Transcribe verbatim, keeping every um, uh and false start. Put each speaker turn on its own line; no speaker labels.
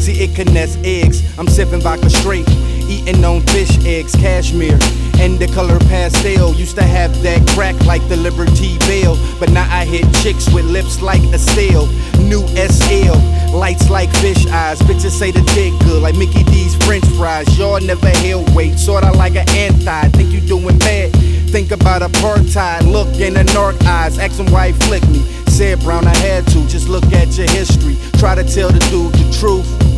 See, it can nest eggs. I'm sipping vodka straight, eating on fish eggs, cashmere, and the color pastel. Used to have that crack like the Liberty Bell, but now I hit chicks with lips like Estelle. New S L, lights like fish eyes. Bitches say the dick good like Mickey D's French fries. Y'all never held weight, sorta like an anti. Think you doing bad? Think about apartheid. Look in the narc eyes, ask him why he flicked me. Said Brown, I had to, just look at your history. Try to tell the dude the truth.